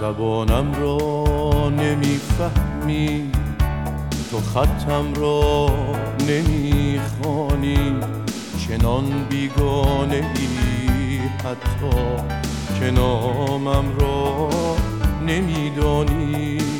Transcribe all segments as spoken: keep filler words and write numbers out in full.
زبانم را نمیفهمی، تو خطم را نمیخوانی، چنان بیگانه ای حتی که نامم را نمیدانی.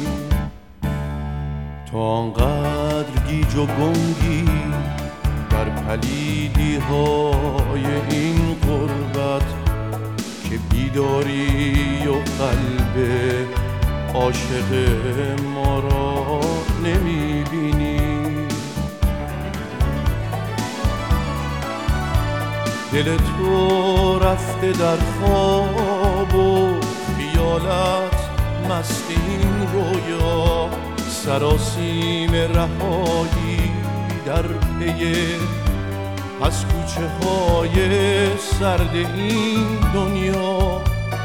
تو آنقدر گیج و گنگی در پلیدی های این غربت که بیداری و قلب عاشق ما را نمیبینی. دل تو رفته در خواب و خیالت مست این رویا، سراسیم رهایی در پی از کوچه های سرد این دنیا.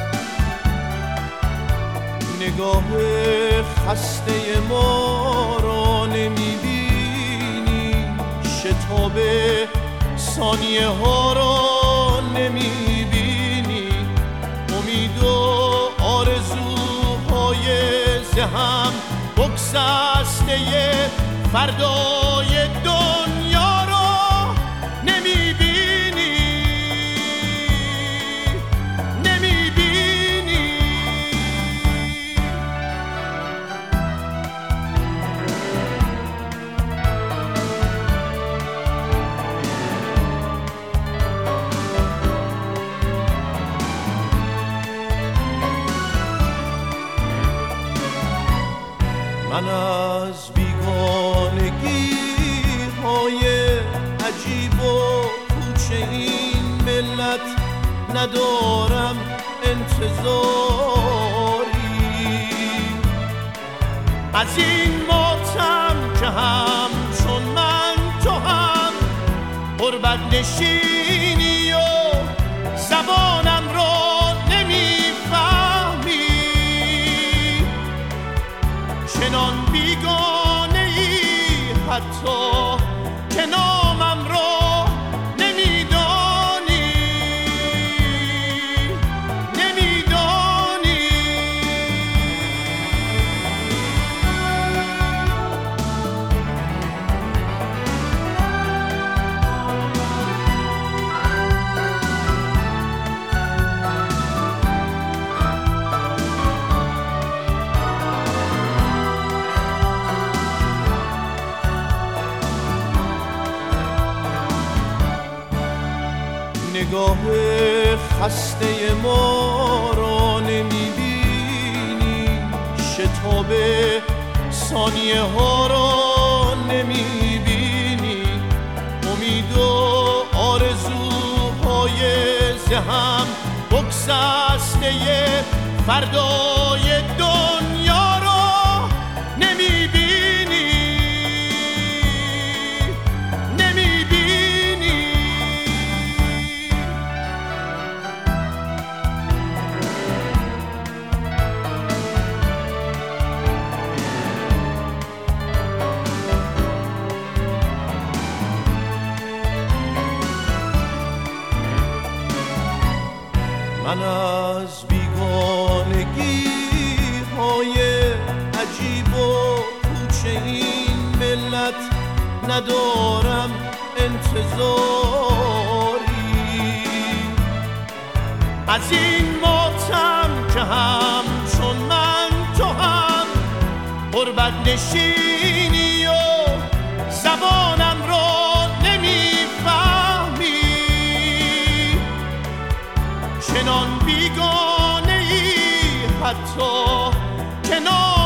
نگاه خسته ما را نمیبینی، شتاب ثانیه ها را نمیبینی، امید و آرزوهای ذهن بگسسته فردای دنیا را نمیبینی، نمیبینی. من از بیگانگی های عجیب و پوچ این ملت ندارم انتظاری، از این ماتم که همچون من تو هم غربت نشینی و زبانم را نمیفهمی، چنان بیگانه ای حتی که نامم را نمیدانی، نمیدانی. نگاه خسته ما را نمیبینی، شتاب ثانیه ها را نمیبینی، امید و آرزوهای ذهن بگسسته فردای دنیا را نمیبینی، نمیبینی. من از بیگانگی های عجیب و پوچ این ملت ندارم انتظاری، از این ماتم که همچون من تو هم غربت نشینی و زبانم را نمیفهمی، چنان بیگانه ای حتی که